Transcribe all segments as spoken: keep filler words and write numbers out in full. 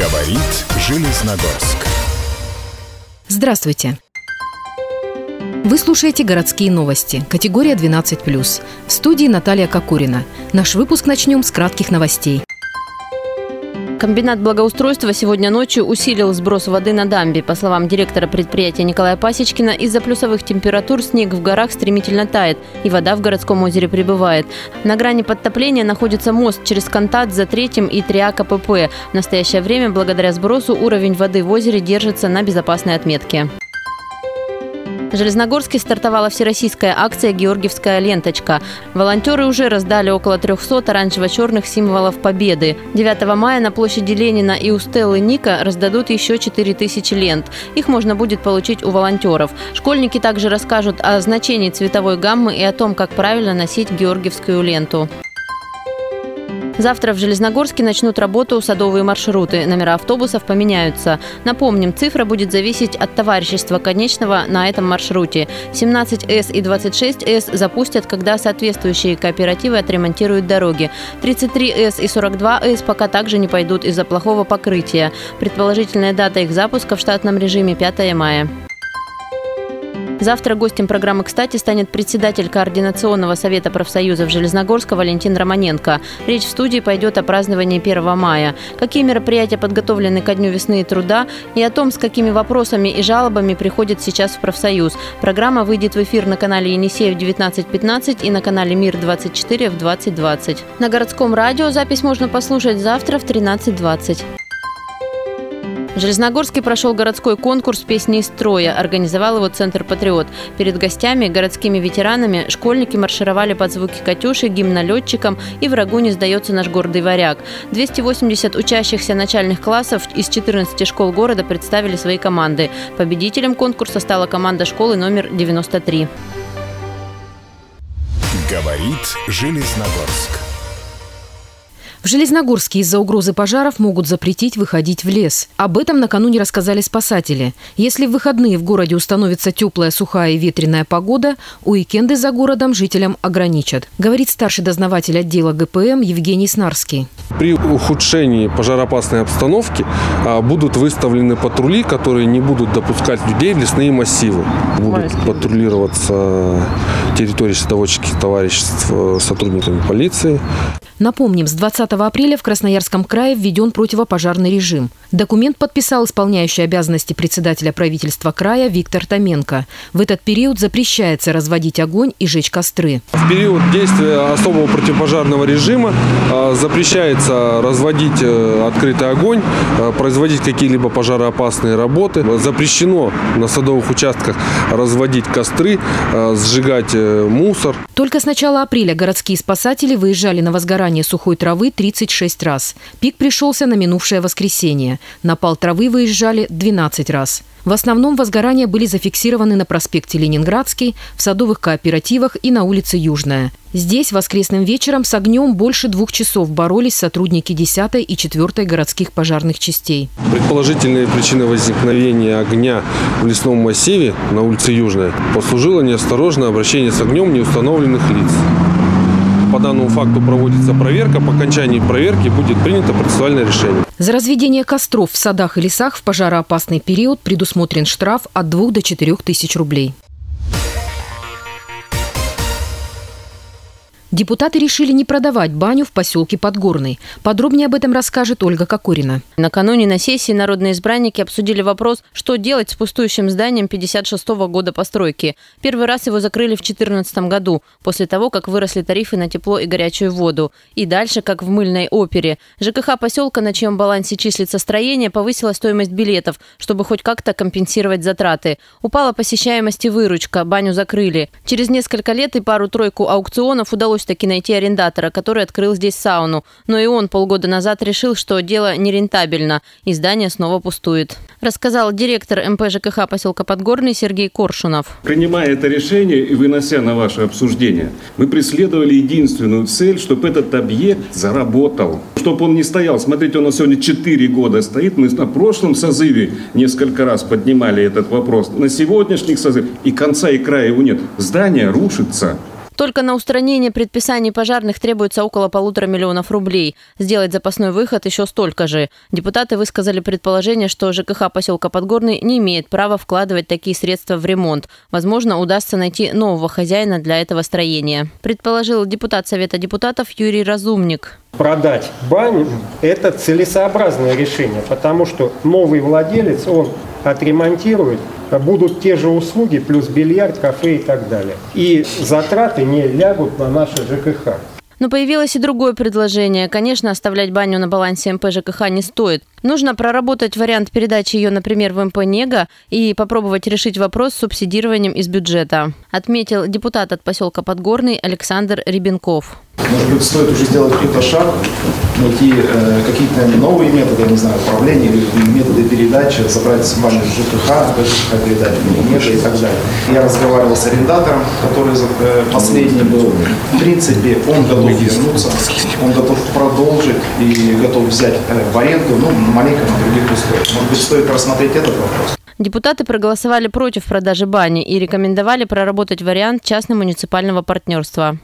Говорит Железногорск. Здравствуйте. Вы слушаете «Городские новости», категория двенадцать плюс. В студии Наталья Кокорина. Наш выпуск начнем с кратких новостей. Комбинат благоустройства сегодня ночью усилил сброс воды на дамбе. По словам директора предприятия Николая Пасечкина, из-за плюсовых температур снег в горах стремительно тает, и вода в городском озере прибывает. На грани подтопления находится мост через Кантат за третьим и три А Ка Пэ Пэ. В настоящее время, благодаря сбросу, уровень воды в озере держится на безопасной отметке. В Железногорске стартовала всероссийская акция «Георгиевская ленточка». Волонтеры уже раздали около трехсот оранжево-черных символов победы. девятого мая на площади Ленина и у Стеллы Ника раздадут еще четыре тысячи лент. Их можно будет получить у волонтеров. Школьники также расскажут о значении цветовой гаммы и о том, как правильно носить георгиевскую ленту. Завтра в Железногорске начнут работу садовые маршруты. Номера автобусов поменяются. Напомним, цифра будет зависеть от товарищества конечного на этом маршруте. семнадцать С и двадцать шесть С запустят, когда соответствующие кооперативы отремонтируют дороги. тридцать три С и сорок два С пока также не пойдут из-за плохого покрытия. Предположительная дата их запуска в штатном режиме пятое мая. Завтра гостем программы «Кстати» станет председатель Координационного совета профсоюзов Железногорска Валентин Романенко. Речь в студии пойдет о праздновании первого мая. Какие мероприятия подготовлены ко Дню весны и труда и о том, с какими вопросами и жалобами приходят сейчас в профсоюз. Программа выйдет в эфир на канале Енисеев в девятнадцать пятнадцать и на канале Мир двадцать четыре в двадцать двадцать. На городском радио запись можно послушать завтра в тринадцать двадцать. В Железногорске прошел городской конкурс «Песни из строя». Организовал его Центр «Патриот». Перед гостями, городскими ветеранами, школьники маршировали под звуки «Катюши», гимнолетчикам и «Врагу не сдается наш гордый варяг». двести восемьдесят учащихся начальных классов из четырнадцати школ города представили свои команды. Победителем конкурса стала команда школы номер девяносто три. Говорит Железногорск. В Железногорске из-за угрозы пожаров могут запретить выходить в лес. Об этом накануне рассказали спасатели. Если в выходные в городе установится теплая, сухая и ветреная погода, уикенды за городом жителям ограничат, говорит старший дознаватель отдела Гэ Пэ Эм Евгений Снарский. При ухудшении пожароопасной обстановки будут выставлены патрули, которые не будут допускать людей в лесные массивы. Будут патрулироваться территории садоводческих товариществ сотрудниками полиции. Напомним, с двадцатого апреля в Красноярском крае введен противопожарный режим. Документ подписал исполняющий обязанности председателя правительства края Виктор Томенко. В этот период запрещается разводить огонь и жечь костры. В период действия особого противопожарного режима запрещается разводить открытый огонь, производить какие-либо пожароопасные работы. Запрещено на садовых участках разводить костры, сжигать мусор. Только с начала апреля городские спасатели выезжали на возгорание сухой травы тридцать шесть раз. Пик пришелся на минувшее воскресенье. На пал травы выезжали двенадцать раз. В основном возгорания были зафиксированы на проспекте Ленинградский, в садовых кооперативах и на улице Южная. Здесь воскресным вечером с огнем больше двух часов боролись сотрудники десятой и четвёртой городских пожарных частей. Предположительной причиной возникновения огня в лесном массиве на улице Южная послужило неосторожное обращение с огнем неустановленных лиц. По данному факту проводится проверка. По окончании проверки будет принято процессуальное решение. За разведение костров в садах и лесах в пожароопасный период предусмотрен штраф от двух до четырех тысяч рублей. Депутаты решили не продавать баню в поселке Подгорный. Подробнее об этом расскажет Ольга Кокорина. Накануне на сессии народные избранники обсудили вопрос, что делать с пустующим зданием пятьдесят шестого года постройки. Первый раз его закрыли в две тысячи четырнадцатом году, после того, как выросли тарифы на тепло и горячую воду. И дальше, как в мыльной опере. Жэ Ка Ха поселка, на чьем балансе числится строение, повысила стоимость билетов, чтобы хоть как-то компенсировать затраты. Упала посещаемость и выручка, баню закрыли. Через несколько лет и пару-тройку аукционов удалось таки найти арендатора, который открыл здесь сауну. Но и он полгода назад решил, что дело нерентабельно, и здание снова пустует. Рассказал директор эм пэ Жэ Ка Ха поселка Подгорный Сергей Коршунов. Принимая это решение и вынося на ваше обсуждение, мы преследовали единственную цель, чтобы этот объект заработал. Чтобы он не стоял. Смотрите, он сегодня четыре года стоит. Мы на прошлом созыве несколько раз поднимали этот вопрос. На сегодняшних созывах и конца и края его нет. Здание рушится. Только на устранение предписаний пожарных требуется около полутора миллионов рублей. Сделать запасной выход еще столько же. Депутаты высказали предположение, что ЖКХ поселка Подгорный не имеет права вкладывать такие средства в ремонт. Возможно, удастся найти нового хозяина для этого строения, предположил депутат Совета депутатов Юрий Разумник. Продать баню – это целесообразное решение, потому что новый владелец, он отремонтирует, будут те же услуги, плюс бильярд, кафе и так далее. И затраты не лягут на наше ЖКХ. Но появилось и другое предложение. Конечно, оставлять баню на балансе МП ЖКХ не стоит. Нужно проработать вариант передачи ее, например, в МП «Нега» и попробовать решить вопрос с субсидированием из бюджета, отметил депутат от поселка Подгорный Александр Ребенков. Может быть, стоит уже сделать какой-то шаг, найти э, какие-то новые методы, я не знаю, управления, методы передачи, забрать баню в ЖКХ, ЖКХ передать в НЕГА и так далее. Я разговаривал с арендатором, который э, последний был. В принципе, он готов вернуться, он готов продолжить и готов взять э, в аренду, ну, маленько на других условиях. Может быть, стоит рассмотреть этот вопрос. Депутаты проголосовали против продажи бани и рекомендовали проработать вариант частно-муниципального партнерства.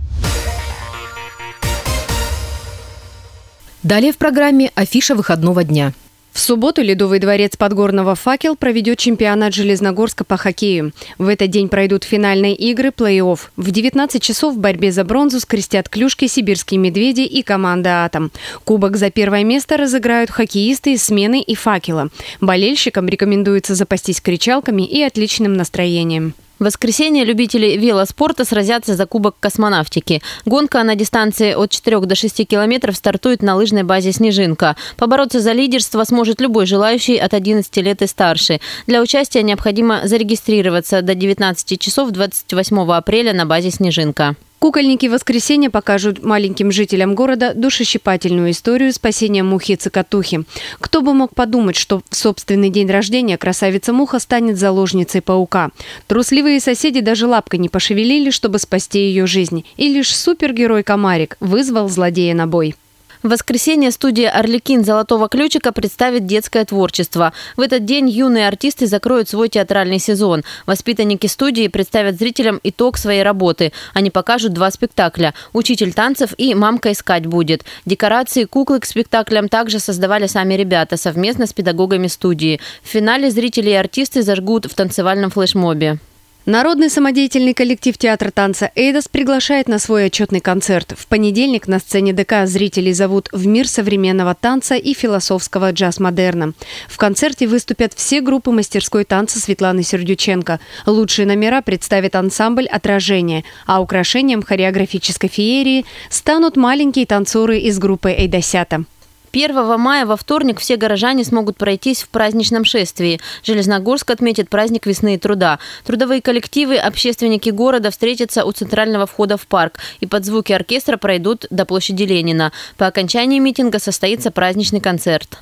Далее в программе афиша выходного дня. В субботу Ледовый дворец Подгорного «Факел» проведет чемпионат Железногорска по хоккею. В этот день пройдут финальные игры плей-офф. В девятнадцать часов в борьбе за бронзу скрестят клюшки «Сибирские медведи» и команда «Атом». Кубок за первое место разыграют хоккеисты из «Смены» и «Факела». Болельщикам рекомендуется запастись кричалками и отличным настроением. В воскресенье любители велоспорта сразятся за Кубок космонавтики. Гонка на дистанции от четырёх до шести километров стартует на лыжной базе «Снежинка». Побороться за лидерство сможет любой желающий от одиннадцати лет и старше. Для участия необходимо зарегистрироваться до девятнадцати часов двадцать восьмого апреля на базе «Снежинка». Кукольники воскресенья покажут маленьким жителям города душещипательную историю спасения мухи-цикатухи. Кто бы мог подумать, что в собственный день рождения красавица-муха станет заложницей паука. Трусливые соседи даже лапкой не пошевелили, чтобы спасти ее жизнь. И лишь супергерой-комарик вызвал злодея на бой. В воскресенье студия «Арлекин» «Золотого ключика» представит детское творчество. В этот день юные артисты закроют свой театральный сезон. Воспитанники студии представят зрителям итог своей работы. Они покажут два спектакля «Учитель танцев» и «Мамка искать будет». Декорации, куклы к спектаклям также создавали сами ребята совместно с педагогами студии. В финале зрители и артисты зажгут в танцевальном флешмобе. Народный самодеятельный коллектив театра танца «Эйдос» приглашает на свой отчетный концерт. В понедельник на сцене ДК зрителей зовут в мир современного танца и философского джаз-модерна. В концерте выступят все группы мастерской танца Светланы Сердюченко. Лучшие номера представит ансамбль «Отражение», а украшением хореографической феерии станут маленькие танцоры из группы «Эйдосята». первого мая во вторник все горожане смогут пройтись в праздничном шествии. Железногорск отметит праздник весны и труда. Трудовые коллективы, общественники города встретятся у центрального входа в парк и под звуки оркестра пройдут до площади Ленина. По окончании митинга состоится праздничный концерт.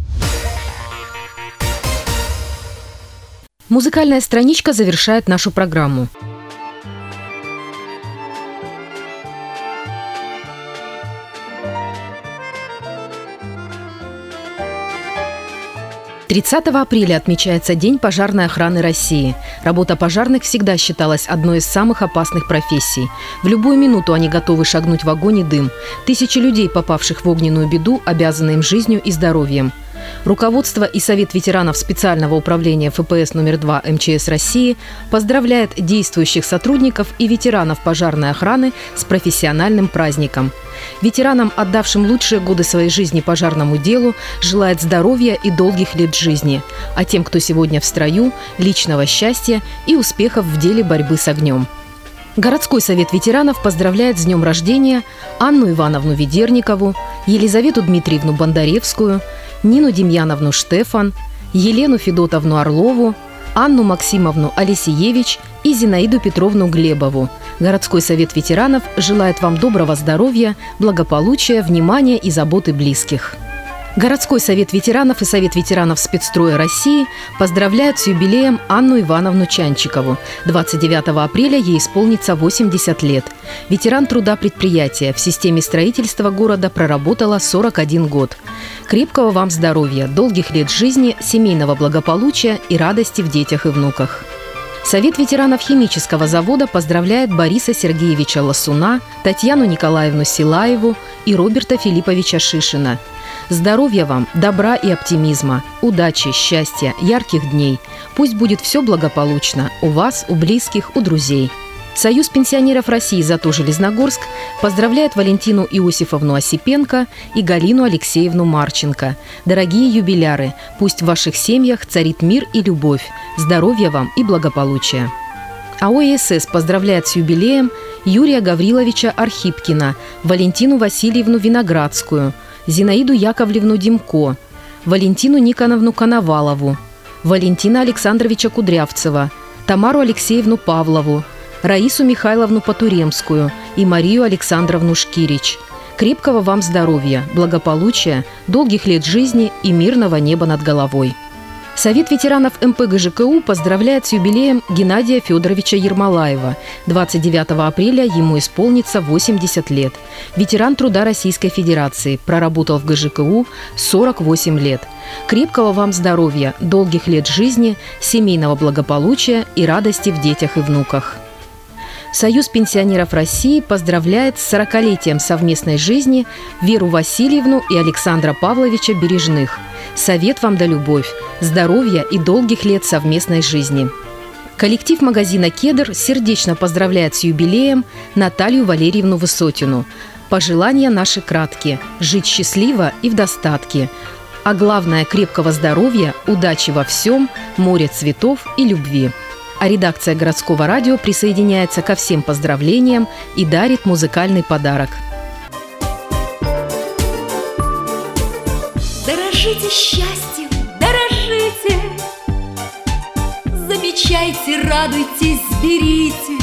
Музыкальная страничка завершает нашу программу. тридцатого апреля отмечается День пожарной охраны России. Работа пожарных всегда считалась одной из самых опасных профессий. В любую минуту они готовы шагнуть в огонь и дым. Тысячи людей, попавших в огненную беду, обязаны им жизнью и здоровьем. Руководство и Совет ветеранов специального управления эф пэ эс номер два эм че эс России поздравляет действующих сотрудников и ветеранов пожарной охраны с профессиональным праздником. Ветеранам, отдавшим лучшие годы своей жизни пожарному делу, желает здоровья и долгих лет жизни, а тем, кто сегодня в строю, личного счастья и успехов в деле борьбы с огнем. Городской совет ветеранов поздравляет с днем рождения Анну Ивановну Ведерникову, Елизавету Дмитриевну Бондаревскую, Нину Демьяновну Штефан, Елену Федотовну Орлову, Анну Максимовну Алисиевич и Зинаиду Петровну Глебову. Городской совет ветеранов желает вам доброго здоровья, благополучия, внимания и заботы близких. Городской совет ветеранов и Совет ветеранов спецстроя России поздравляют с юбилеем Анну Ивановну Чанчикову. двадцать девятого апреля ей исполнится восемьдесят лет. Ветеран труда предприятия, в системе строительства города проработала сорок один год. Крепкого вам здоровья, долгих лет жизни, семейного благополучия и радости в детях и внуках. Совет ветеранов химического завода поздравляет Бориса Сергеевича Лосуна, Татьяну Николаевну Силаеву и Роберта Филипповича Шишина. Здоровья вам, добра и оптимизма, удачи, счастья, ярких дней. Пусть будет все благополучно у вас, у близких, у друзей. Союз пенсионеров России «Зато Железногорск» поздравляет Валентину Иосифовну Осипенко и Галину Алексеевну Марченко. Дорогие юбиляры, пусть в ваших семьях царит мир и любовь, здоровья вам и благополучия. АО «ЭСС» поздравляет с юбилеем Юрия Гавриловича Архипкина, Валентину Васильевну Виноградскую, Зинаиду Яковлевну Демко, Валентину Никоновну Коновалову, Валентина Александровича Кудрявцева, Тамару Алексеевну Павлову, Раису Михайловну Потуремскую и Марию Александровну Шкирич. Крепкого вам здоровья, благополучия, долгих лет жизни и мирного неба над головой. Совет ветеранов эм пэ гэ жэ ка у поздравляет с юбилеем Геннадия Федоровича Ермолаева. двадцать девятого апреля ему исполнится восемьдесят лет. Ветеран труда Российской Федерации, проработал в гэ жэ ка у сорок восемь лет. Крепкого вам здоровья, долгих лет жизни, семейного благополучия и радости в детях и внуках. Союз пенсионеров России поздравляет с сорокалетием совместной жизни Веру Васильевну и Александра Павловича Бережных. Совет вам да любовь, здоровья и долгих лет совместной жизни. Коллектив магазина «Кедр» сердечно поздравляет с юбилеем Наталью Валерьевну Высотину. Пожелания наши краткие – жить счастливо и в достатке. А главное – крепкого здоровья, удачи во всем, моря цветов и любви. А редакция городского радио присоединяется ко всем поздравлениям и дарит музыкальный подарок. Дорожите счастьем, дорожите, замечайте, радуйтесь, берите.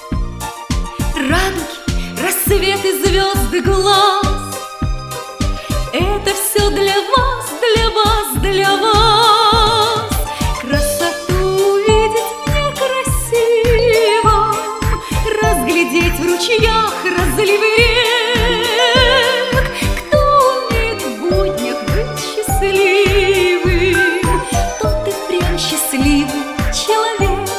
Радуги, рассветы, звезды, глаз — это все для вас, для вас, для вас. Красоту увидеть мне красиво, разглядеть в ручьях разлив рек. Кто умеет в буднях быть счастливым, тот и прям счастливый человек.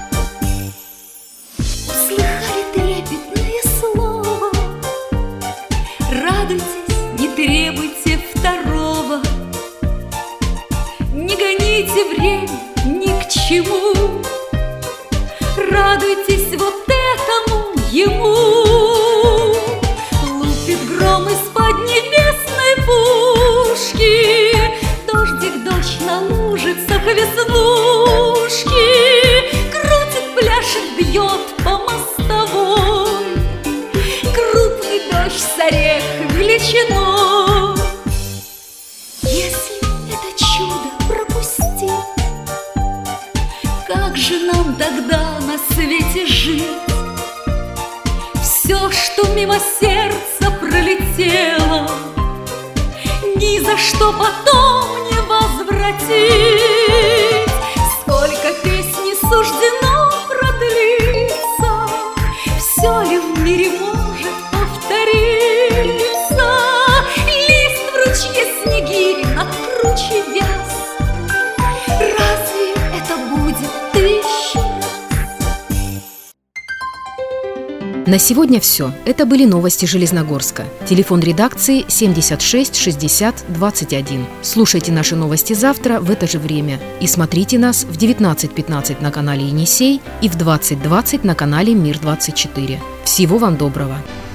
Услыхали трепетное слово, радуйтесь, не требуйте второго. Не гоните время ни к чему, радуйтесь вот этому ему. Лупит гром из-под небесной пушки, дождик, дождь на лужицах веснушки. Крутит, пляшет, бьет по мостовой, крупный дождь с орех величиной. Если это чудо пропустить, как же нам тогда на свете жить? Все, что мимо сердца пролетело, ни за что потом не возвратить. Сколько песней суждено продлиться, все ли в мире может повториться? Лист в ручье снегирь, круче вяз. Разве это будет тысячу раз? На сегодня все. Это были новости Железногорска. Телефон редакции семьдесят шесть шестьдесят двадцать один. Слушайте наши новости завтра в это же время. И смотрите нас в девятнадцать пятнадцать на канале «Енисей» и в двадцать двадцать на канале «Мир двадцать четыре». Всего вам доброго!